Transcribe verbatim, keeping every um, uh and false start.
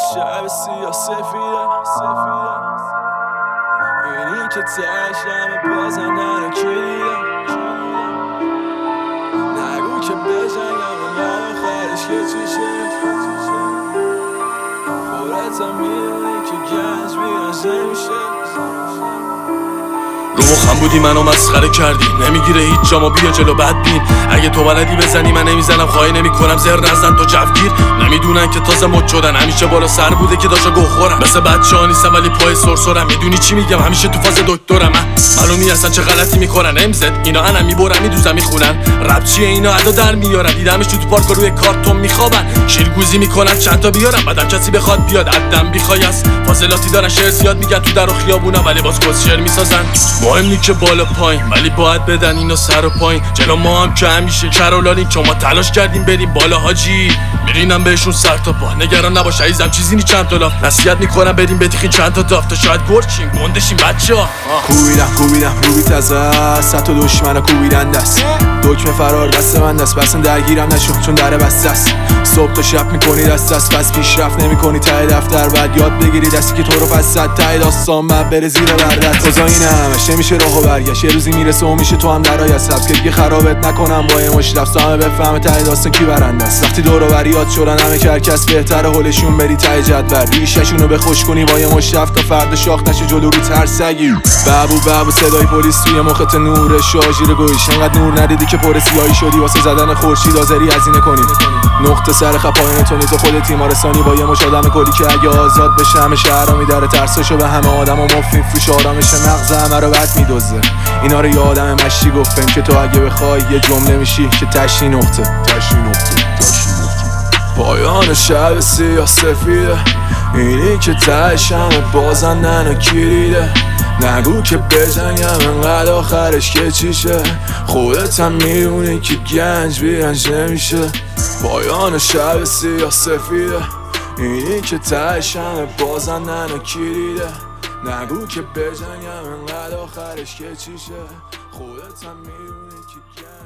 شب سیاه سفیده اینی که تشم بازن نکیده نگو که بجنگم من آخرش که چیشه خودتم میدونی که گنج بیانش نمیشه رو مخم بودی منو مسخره کردی نمیگیره هیچ جامو بیا جلو بد بین اگه تو بلدی بزنی من نمیزنم خواهی نمی کنم زر نزن تو جوگیر نمیدونن که تازه مد شدن همیشه بالا سر بوده که داشا گو خورم مثل بچه ها نیستم ولی پای سرسرم میدونی چی میگم همیشه تو فاز دکترم معلومی اصلا چه غلطی میکنن امزد اینا انم میبرن میدوزن میخونن رپ چیه اینا ادا در میارن دیدمش تو پارک روی کارتون میخوابن شیرگوزی میکنن چند تا بیارم بعدم کسی بخواد بیاد عدم بیخوای است فاصلاتی دارن شعر زیاد میگن تو در و خیابونم ولی باز کس شعر میسازن مهم نی که بالا پایین ولی باید بدن اینو سر و پایین جلو ما هم که همیشه کرولالین که ما تلاش کردیم بریم بالا حاجی میرینم بهشون سر تا پا نگران نباش عزیزم چیزی نی چند تا لاف نصیحت میکنم بریم بتیخین چند تا داف تا شاید گرچیم گندشیم بچه‌ها کوبیدم کوبیدم روبی تازه صد تا دشمنو کوبیدن دست دکمه فرار دست من دست بسن درگیرم نشو چون در بسته است صبح تا شب میکنی دست دست پس پیشرفت نمیکنی ته دفتر بعد یاد بگیری دستی که تو رو پس صد ته داستان بعد بره زیر بردت خدا این همش نمیشه راهو برگشت یه روزی میرسه و میشه تو هم درای از سبز که دیگه خرابت نکنم با یه مش لفظ همه بفهمه ته داستان کی برنده است وقتی دور و بر یاد شدن همه که هر کس بهتره حلشون بری ته جدول ریششونو بخوش کنی با یه مش لفظ تا فرد شاخ نشه جلو رو ترسگی بابو بابو صدای پلیس توی مخت نور شاژیر گویش انقدر نور ندیدی که پر سیاهی شدی واسه زدن خورشید آذری هزینه کنی نقطه سر خط پایین تو نیز خود تیمارستانی با یه مش آدم کلی که اگه آزاد بشه همه شهرها میداره ترسشو به همه آدم و مفید فوش آرامش مغز همه رو بد میدوزه اینا رو یه آدم مشتی گفتم که تو اگه بخوای یه جمله میشی که تشی نقطه تشی نقطه تشی نقطه پایان شب سیاه سفیده اینی که تشم بازن ننو کلیده نگو که بجنگم انقدر آخرش که چیشه خودت هم میدونی که گنج بیانش نمیشه پایان شب سیاه سفیده اینی که تشم بازن ننو کلیده نگو که بجنگم انقدر آخرش که چیشه خودت هم میدونی که گنج